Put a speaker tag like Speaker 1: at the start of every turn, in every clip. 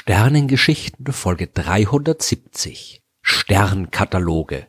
Speaker 1: Sternengeschichten Folge 370 Sternkataloge.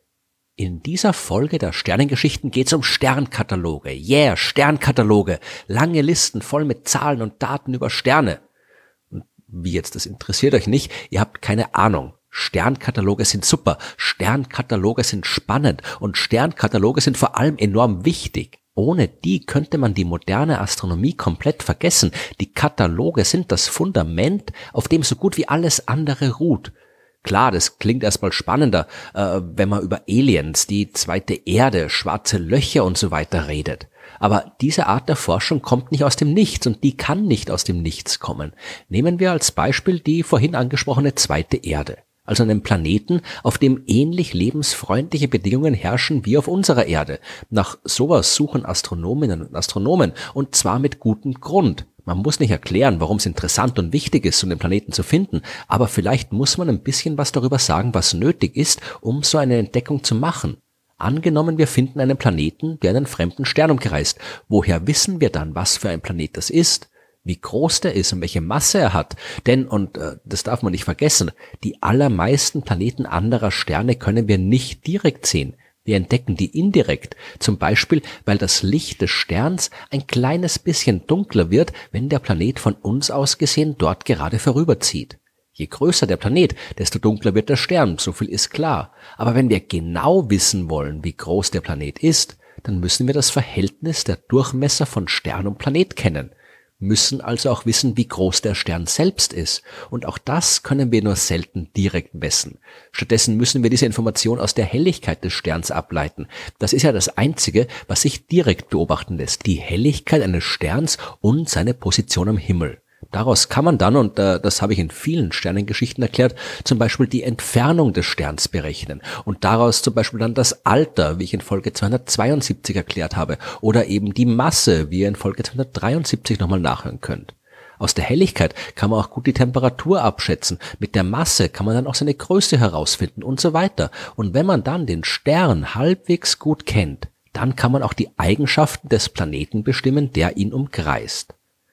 Speaker 1: In dieser Folge der Sternengeschichten geht's um Sternkataloge. Yeah, Sternkataloge. Lange Listen voll mit Zahlen und Daten über Sterne. Und wie jetzt, das interessiert euch nicht, ihr habt keine Ahnung. Sternkataloge sind super, Sternkataloge sind spannend und Sternkataloge sind vor allem enorm wichtig. Ohne die könnte man die moderne Astronomie komplett vergessen. Die Kataloge sind das Fundament, auf dem so gut wie alles andere ruht. Klar, das klingt erstmal spannender, wenn man über Aliens, die zweite Erde, schwarze Löcher und so weiter redet. Aber diese Art der Forschung kommt nicht aus dem Nichts und die kann nicht aus dem Nichts kommen. Nehmen wir als Beispiel die vorhin angesprochene zweite Erde. Also einen Planeten, auf dem ähnlich lebensfreundliche Bedingungen herrschen wie auf unserer Erde. Nach sowas suchen Astronominnen und Astronomen und zwar mit gutem Grund. Man muss nicht erklären, warum es interessant und wichtig ist, so einen Planeten zu finden, aber vielleicht muss man ein bisschen was darüber sagen, was nötig ist, um so eine Entdeckung zu machen. Angenommen, wir finden einen Planeten, der einen fremden Stern umkreist. Woher wissen wir dann, was für ein Planet das ist? Wie groß der ist und welche Masse er hat. Denn, und das darf man nicht vergessen, die allermeisten Planeten anderer Sterne können wir nicht direkt sehen. Wir entdecken die indirekt, zum Beispiel, weil das Licht des Sterns ein kleines bisschen dunkler wird, wenn der Planet von uns aus gesehen dort gerade vorüberzieht. Je größer der Planet, desto dunkler wird der Stern, so viel ist klar. Aber wenn wir genau wissen wollen, wie groß der Planet ist, dann müssen wir das Verhältnis der Durchmesser von Stern und Planet kennen. Müssen also auch wissen, wie groß der Stern selbst ist. Und auch das können wir nur selten direkt messen. Stattdessen müssen wir diese Information aus der Helligkeit des Sterns ableiten. Das ist ja das Einzige, was sich direkt beobachten lässt. Die Helligkeit eines Sterns und seine Position am Himmel. Daraus kann man dann, und das habe ich in vielen Sternengeschichten erklärt, zum Beispiel die Entfernung des Sterns berechnen und daraus zum Beispiel dann das Alter, wie ich in Folge 272 erklärt habe, oder eben die Masse, wie ihr in Folge 273 nochmal nachhören könnt. Aus der Helligkeit kann man auch gut die Temperatur abschätzen, mit der Masse kann man dann auch seine Größe herausfinden und so weiter. Und wenn man dann den Stern halbwegs gut kennt, dann kann man auch die Eigenschaften des Planeten bestimmen, der ihn umkreist.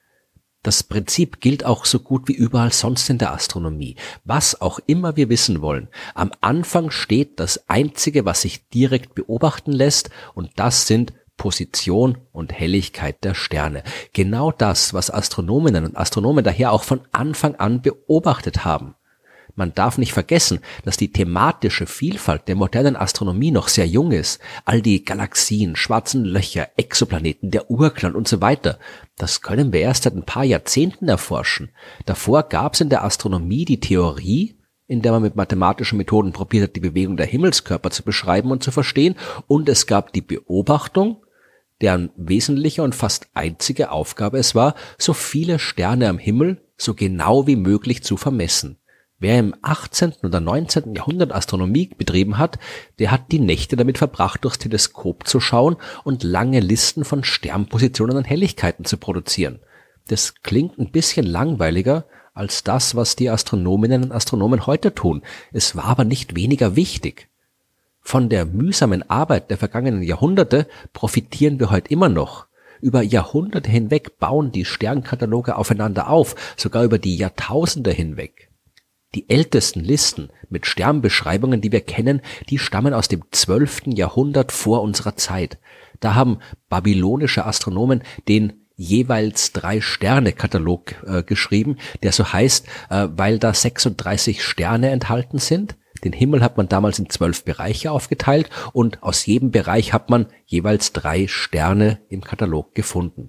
Speaker 1: Das Prinzip gilt auch so gut wie überall sonst in der Astronomie. Was auch immer wir wissen wollen. Am Anfang steht das Einzige, was sich direkt beobachten lässt, und das sind Position und Helligkeit der Sterne. Genau das, was Astronominnen und Astronomen daher auch von Anfang an beobachtet haben. Man darf nicht vergessen, dass die thematische Vielfalt der modernen Astronomie noch sehr jung ist. All die Galaxien, schwarzen Löcher, Exoplaneten, der Urknall und so weiter. Das können wir erst seit ein paar Jahrzehnten erforschen. Davor gab es in der Astronomie die Theorie, in der man mit mathematischen Methoden probiert hat, die Bewegung der Himmelskörper zu beschreiben und zu verstehen. Und es gab die Beobachtung, deren wesentliche und fast einzige Aufgabe es war, so viele Sterne am Himmel so genau wie möglich zu vermessen. Wer im 18. oder 19. Jahrhundert Astronomie betrieben hat, der hat die Nächte damit verbracht, durchs Teleskop zu schauen und lange Listen von Sternpositionen und Helligkeiten zu produzieren. Das klingt ein bisschen langweiliger als das, was die Astronominnen und Astronomen heute tun. Es war aber nicht weniger wichtig. Von der mühsamen Arbeit der vergangenen Jahrhunderte profitieren wir heute immer noch. Über Jahrhunderte hinweg bauen die Sternkataloge aufeinander auf, sogar über die Jahrtausende hinweg. Die ältesten Listen mit Sternbeschreibungen, die wir kennen, die stammen aus dem 12. Jahrhundert vor unserer Zeit. Da haben babylonische Astronomen den jeweils 3 Sterne-Katalog geschrieben, der so heißt, weil da 36 Sterne enthalten sind. Den Himmel hat man damals in 12 Bereiche aufgeteilt und aus jedem Bereich hat man jeweils 3 Sterne im Katalog gefunden.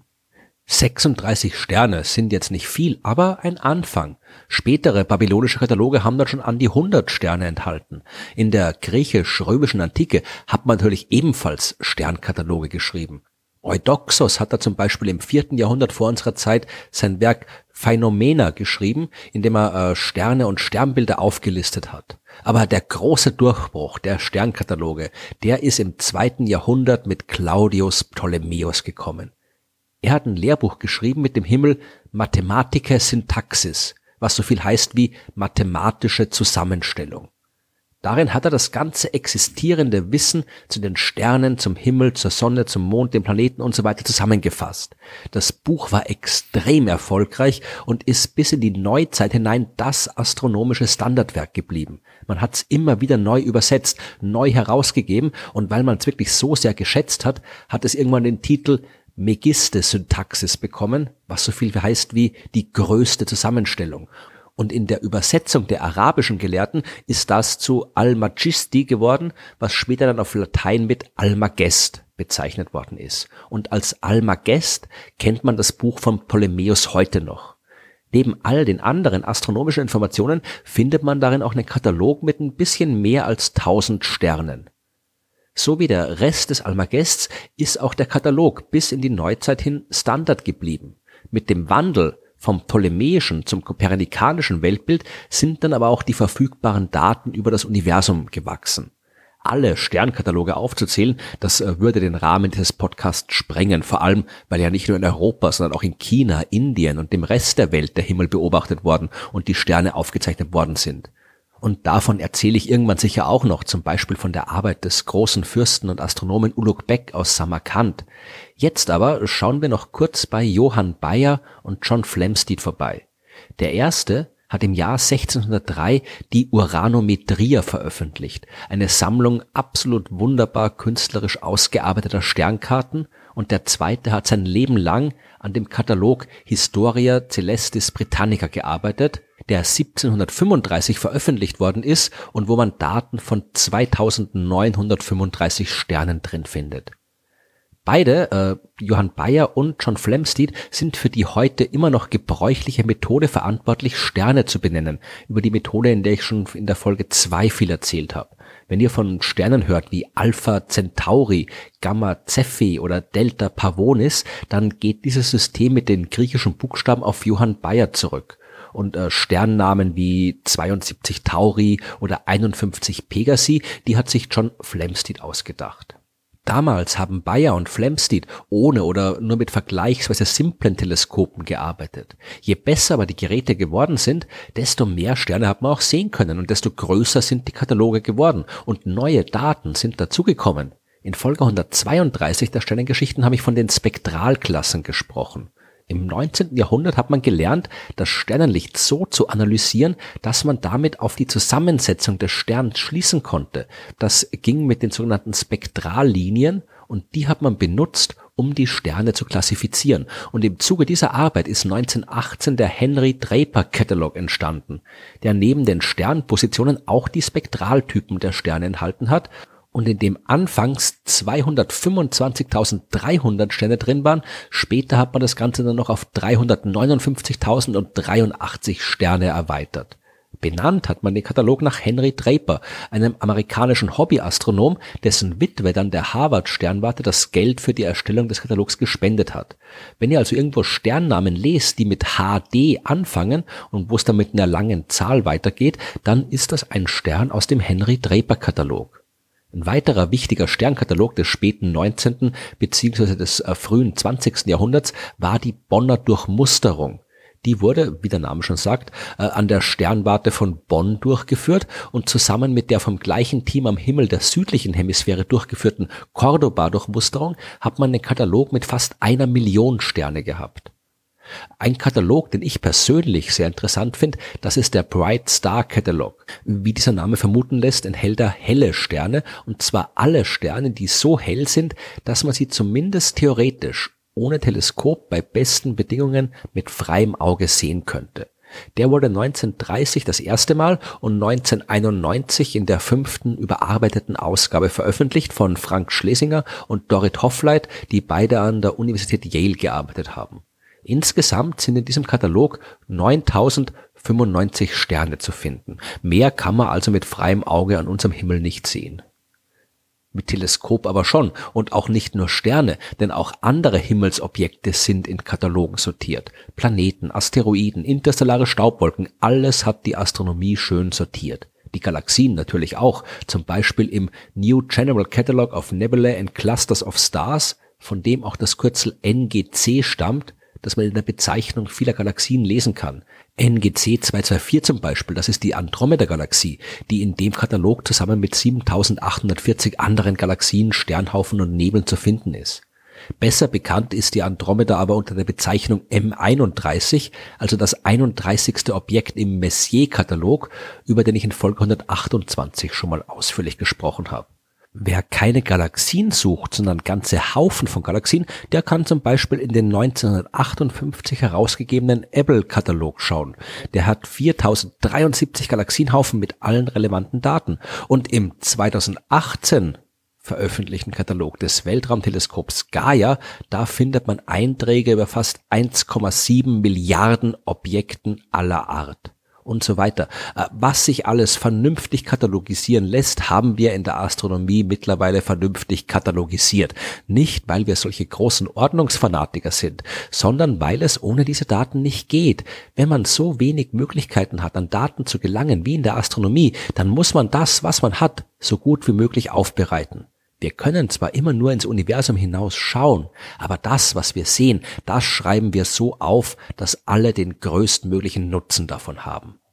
Speaker 1: 36 Sterne sind jetzt nicht viel, aber ein Anfang. Spätere babylonische Kataloge haben dann schon an die 100 Sterne enthalten. In der griechisch-römischen Antike hat man natürlich ebenfalls Sternkataloge geschrieben. Eudoxos hat da zum Beispiel im 4. Jahrhundert vor unserer Zeit sein Werk Phänomena geschrieben, in dem er Sterne und Sternbilder aufgelistet hat. Aber der große Durchbruch der Sternkataloge, der ist im 2. Jahrhundert mit Claudius Ptolemäus gekommen. Er hat ein Lehrbuch geschrieben mit dem Himmel Mathematica Syntaxis, was so viel heißt wie mathematische Zusammenstellung. Darin hat er das ganze existierende Wissen zu den Sternen, zum Himmel, zur Sonne, zum Mond, den Planeten und so weiter zusammengefasst. Das Buch war extrem erfolgreich und ist bis in die Neuzeit hinein das astronomische Standardwerk geblieben. Man hat es immer wieder neu übersetzt, neu herausgegeben und weil man es wirklich so sehr geschätzt hat, hat es irgendwann den Titel Megiste-Syntaxis bekommen, was so viel heißt wie die größte Zusammenstellung. Und in der Übersetzung der arabischen Gelehrten ist das zu Al-Majisti geworden, was später dann auf Latein mit Almagest bezeichnet worden ist. Und als Almagest kennt man das Buch von Ptolemäus heute noch. Neben all den anderen astronomischen Informationen findet man darin auch einen Katalog mit ein bisschen mehr als 1000 Sternen. So wie der Rest des Almagests ist auch der Katalog bis in die Neuzeit hin Standard geblieben. Mit dem Wandel vom ptolemäischen zum kopernikanischen Weltbild sind dann aber auch die verfügbaren Daten über das Universum gewachsen. Alle Sternkataloge aufzuzählen, das würde den Rahmen dieses Podcasts sprengen, vor allem, weil ja nicht nur in Europa, sondern auch in China, Indien und dem Rest der Welt der Himmel beobachtet worden und die Sterne aufgezeichnet worden sind. Und davon erzähle ich irgendwann sicher auch noch, zum Beispiel von der Arbeit des großen Fürsten und Astronomen Ulugh Beg aus Samarkand. Jetzt aber schauen wir noch kurz bei Johann Bayer und John Flamsteed vorbei. Der erste hat im Jahr 1603 die Uranometria veröffentlicht, eine Sammlung absolut wunderbar künstlerisch ausgearbeiteter Sternkarten, und der zweite hat sein Leben lang an dem Katalog Historia Celestis Britannica gearbeitet, der 1735 veröffentlicht worden ist und wo man Daten von 2935 Sternen drin findet. Beide, Johann Bayer und John Flamsteed, sind für die heute immer noch gebräuchliche Methode verantwortlich, Sterne zu benennen, über die Methode, in der ich schon in der Folge 2 viel erzählt habe. Wenn ihr von Sternen hört wie Alpha Centauri, Gamma Cephei oder Delta Pavonis, dann geht dieses System mit den griechischen Buchstaben auf Johann Bayer zurück. Und Sternnamen wie 72 Tauri oder 51 Pegasi, die hat sich John Flamsteed ausgedacht. Damals haben Bayer und Flamsteed ohne oder nur mit vergleichsweise simplen Teleskopen gearbeitet. Je besser aber die Geräte geworden sind, desto mehr Sterne hat man auch sehen können und desto größer sind die Kataloge geworden und neue Daten sind dazugekommen. In Folge 132 der Sternengeschichten habe ich von den Spektralklassen gesprochen. Im 19. Jahrhundert hat man gelernt, das Sternenlicht so zu analysieren, dass man damit auf die Zusammensetzung des Sterns schließen konnte. Das ging mit den sogenannten Spektrallinien und die hat man benutzt, um die Sterne zu klassifizieren. Und im Zuge dieser Arbeit ist 1918 der Henry Draper Catalog entstanden, der neben den Sternpositionen auch die Spektraltypen der Sterne enthalten hat, und in dem anfangs 225.300 Sterne drin waren. Später hat man das Ganze dann noch auf 359.083 Sterne erweitert. Benannt hat man den Katalog nach Henry Draper, einem amerikanischen Hobbyastronom, dessen Witwe dann der Harvard-Sternwarte das Geld für die Erstellung des Katalogs gespendet hat. Wenn ihr also irgendwo Sternnamen lest, die mit HD anfangen und wo es dann mit einer langen Zahl weitergeht, dann ist das ein Stern aus dem Henry Draper Katalog. Ein weiterer wichtiger Sternkatalog des späten 19. bzw. des frühen 20. Jahrhunderts war die Bonner Durchmusterung. Die wurde, wie der Name schon sagt, an der Sternwarte von Bonn durchgeführt und zusammen mit der vom gleichen Team am Himmel der südlichen Hemisphäre durchgeführten Cordoba-Durchmusterung hat man einen Katalog mit fast 1 Million Sterne gehabt. Ein Katalog, den ich persönlich sehr interessant finde, das ist der Bright Star Catalog. Wie dieser Name vermuten lässt, enthält er helle Sterne, und zwar alle Sterne, die so hell sind, dass man sie zumindest theoretisch ohne Teleskop bei besten Bedingungen mit freiem Auge sehen könnte. Der wurde 1930 das erste Mal und 1991 in der 5. überarbeiteten Ausgabe veröffentlicht von Frank Schlesinger und Dorit Hoffleit, die beide an der Universität Yale gearbeitet haben. Insgesamt sind in diesem Katalog 9095 Sterne zu finden. Mehr kann man also mit freiem Auge an unserem Himmel nicht sehen. Mit Teleskop aber schon, und auch nicht nur Sterne, denn auch andere Himmelsobjekte sind in Katalogen sortiert. Planeten, Asteroiden, interstellare Staubwolken, alles hat die Astronomie schön sortiert. Die Galaxien natürlich auch, zum Beispiel im New General Catalogue of Nebulae and Clusters of Stars, von dem auch das Kürzel NGC stammt. das man in der Bezeichnung vieler Galaxien lesen kann. NGC 224 zum Beispiel, das ist die Andromeda-Galaxie, die in dem Katalog zusammen mit 7840 anderen Galaxien, Sternhaufen und Nebeln zu finden ist. Besser bekannt ist die Andromeda aber unter der Bezeichnung M31, also das 31. Objekt im Messier-Katalog, über den ich in Folge 128 schon mal ausführlich gesprochen habe. Wer keine Galaxien sucht, sondern ganze Haufen von Galaxien, der kann zum Beispiel in den 1958 herausgegebenen Abell-Katalog schauen. Der hat 4073 Galaxienhaufen mit allen relevanten Daten. Und im 2018 veröffentlichten Katalog des Weltraumteleskops Gaia, da findet man Einträge über fast 1,7 Milliarden Objekten aller Art. Und so weiter. Was sich alles vernünftig katalogisieren lässt, haben wir in der Astronomie mittlerweile vernünftig katalogisiert. Nicht, weil wir solche großen Ordnungsfanatiker sind, sondern weil es ohne diese Daten nicht geht. Wenn man so wenig Möglichkeiten hat, an Daten zu gelangen wie in der Astronomie, dann muss man das, was man hat, so gut wie möglich aufbereiten. Wir können zwar immer nur ins Universum hinaus schauen, aber das, was wir sehen, das schreiben wir so auf, dass alle den größtmöglichen Nutzen davon haben.